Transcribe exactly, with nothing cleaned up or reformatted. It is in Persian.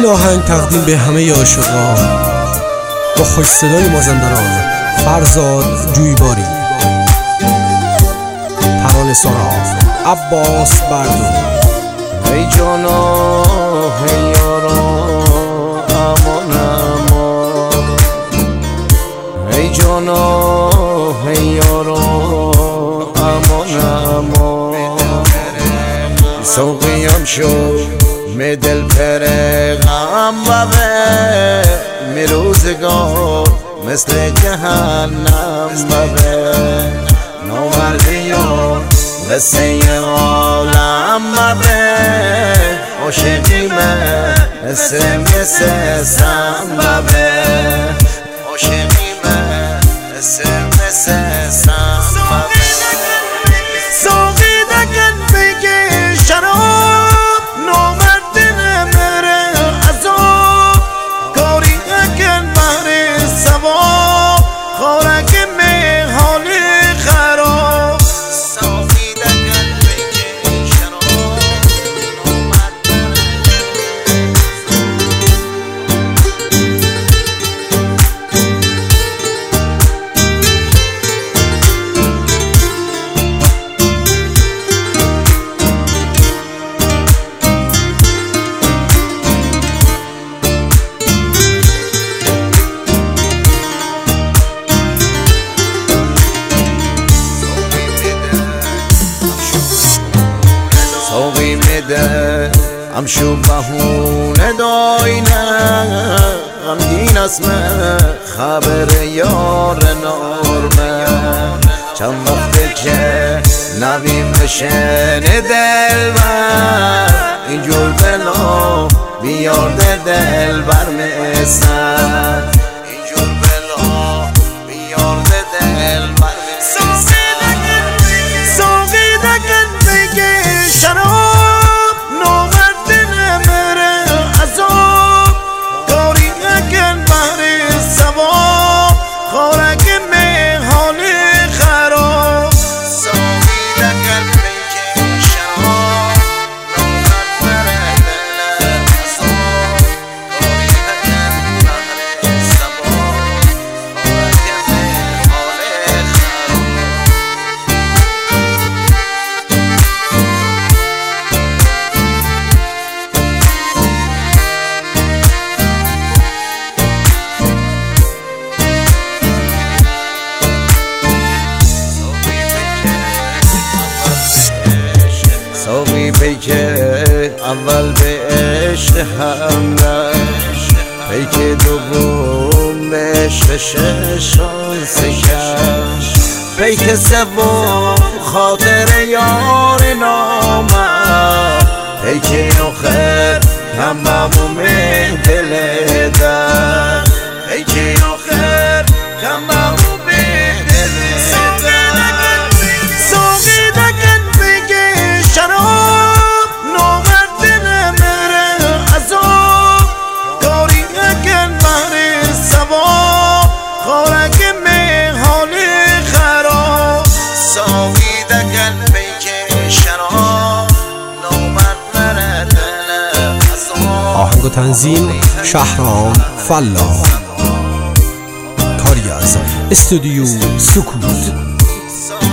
این آهنگ تقدیم به همه عاشقان با خوش صدای مازندران فرزاد جویباری، ترانه سراز عباس بردو. ای جانا ای یارا امان امان، ای جانا ای یارا امان امان. سوقیم شد می دل پره غم ببه، می روزگار مثل جهنم ببه. نامردی و قصه عالم ببه، عاشقیمه مثل مثل سم ببه، عاشقیمه مثل مثل سم ببه. ساقی دکن بگی شراب، نامرد نمره عذاب. کاری دکن بهر ثواب، خورک می حالی خراب. ساقی دکن بگی شراب، نامرد ساقی میده همشو بهونه داینه. غمگین اسمه خبر یار نارمه. چند وقته که نبیم بشنه دلبر، اینجور بلا بیارده دلبر میسن، اینجور بلا بیارده دلبر میسن. ساقی دکن بگی شراب، نامرد نمره عذاب. کاری دکن بهر ثواب، خورک می حالی خراب. ساقی دکن بگی شراب، نامرد نمره عذاب. کاری دکن بهر ثواب، خورک می حالی خراب. ساقی پیک اول به عشق هم رشت، پیک دوم به عشق شانس کش، پیک سوم خاطر یار نامرد، پیک آخر هم بموم دل در، پیک آخر هم بموم دل در. ساقی دکن بگی شراب، نامرد نمره عذاب. کاری دکن بهر ثواب، خورک می حالی خراب. ساقی دکن بگی شراب، نامرد نمره عذاب. آهنگ و تنظیم شهرام فلاح، کاری از استودیو سکوت.